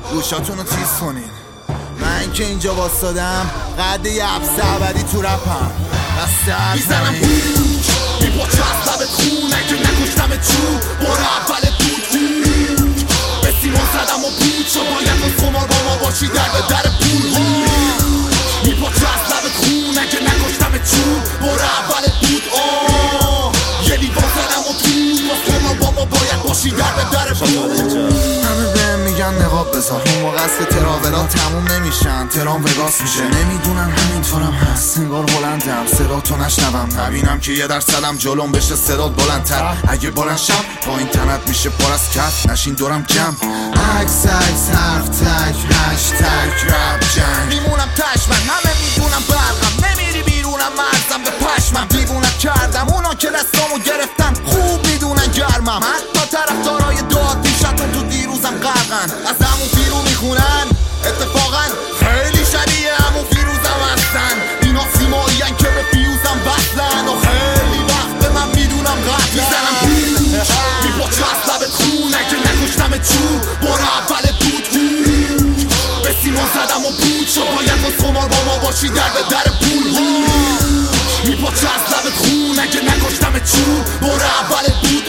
گوشاتونو تیز کنین. من که اینجا واسادم قد یه عبس ابدی تو رپم بسته میزنم بوش میپاچه از لبت خون اگه نکشتمت چون بار اولت بود هوش به سیمان زدم و بود شو باید از خمار با ما باشی در به در پول میپاچه از لبت خون اگه نکشتمت چون بار اولت بود یه لیوان زدم و تو باز خمار با ما باید باشی در به در پول. همه بهم میگن نقاب بذار اون موقع است که تراولا تموم نمیشن ترام وگاس میشه نمیدونن همینطورم هست انگار بلندم صدا تو نشنوم نبینم که 1% جلوم بشه صدات بلندتر اگه بلند شم با این تنت میشه پر از کف نشین دورم جمع عکس حرف تک هشتگ رپ جنگ میمونم تش من همه میدونم برقم نمیری بیرونم مرزم به پشمم دیوونت کردم اونا که دستامو گرفتن خوب میدونن گرمم حتی طرفدارای داد دیشتون تو دیروزم غرقن از همون فیرو میخونن اتفاقا خیلی شبیه همون فیروزم هستن اینا سیمایین که به فیوزم بستن و خیلی وقت به من میدونم قتل میزنم بوش میپاچه از لبت خون اگه نکشتمت چون بار اولت بود هوش به سیمان زدم و بود شو باید باز خمار با ما باشی در به در پول میپاچه از لبت خون اگه نکشتمت چون بار اولت بود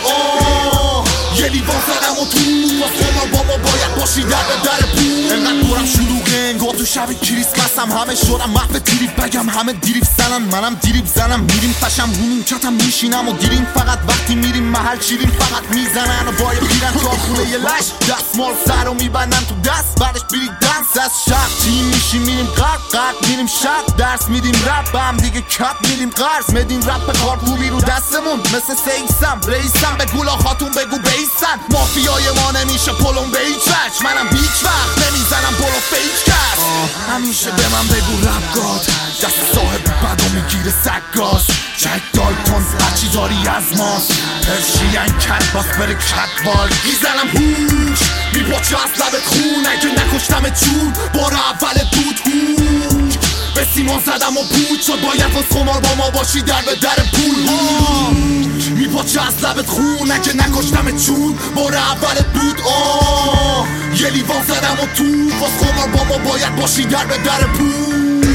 یه لیوان زدم و تو باز خمار با ما باید باشی در به در پول انقدر دورم شلوغه انگار تو شب کریسمسم همه شدم محو تریپ بگم همه دیریب زنن منم دیریب زنم میریم فشم رو نیمکتم میشینم و دیریم فقط وقتی میریم محل شیریم فقط میزنن و باید بیرن تا خونه یه لش دستمال سر رو میبندن تو دست بعدش بیری دنس از شب تیم میشیم میریم غرق میریم شب درس میدیم رپ هم دیگه کپ میدیم قرض مدین رپ کارکوبی رو دستمون مثل سیکسم رئیسم به گولا خاتون بگو بیسن مافیای ما نمیشه پلم به هیچ وجه منم هیچ وقت نمیزنم پلو فیک کرد همیشه به من بگو رپ گاد دست صاحب بدو میگیره سگاز جک دالتون هرچی داری از ماست پرشین کت باس بره کتوال میزنم هوش میپاچه از لبت خون اگه نکشتمت چون بار اولت بود هوش به سیمان زدم و بود شد باید باز خمار با ما باشی در به در پول میپاچه از لبت خون اگه نکشتمت چون بار اولت بود یه لیوان زدم و تو باز خمار با ما باید باشی در به در پول